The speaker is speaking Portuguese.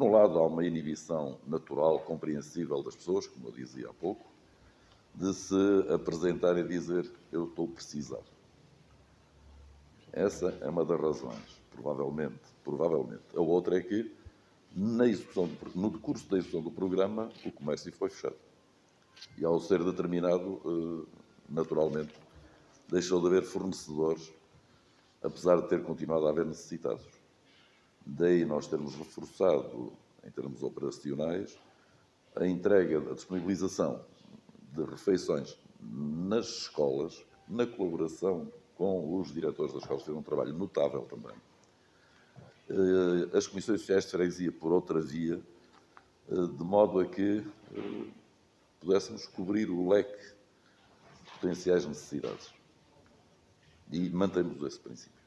Por um lado, há uma inibição natural, compreensível das pessoas, como eu dizia há pouco, de se apresentar e dizer eu estou precisado. Essa é uma das razões, provavelmente. A outra é que, no decurso da execução do programa, o comércio foi fechado. E ao ser determinado, naturalmente, deixou de haver fornecedores, apesar de ter continuado a haver necessitados. Daí nós termos reforçado, em termos operacionais, a entrega, a disponibilização de refeições nas escolas, na colaboração com os diretores das escolas, fez um trabalho notável também. As comissões sociais de freguesia por outra via, de modo a que pudéssemos cobrir o leque de potenciais necessidades. E mantemos esse princípio.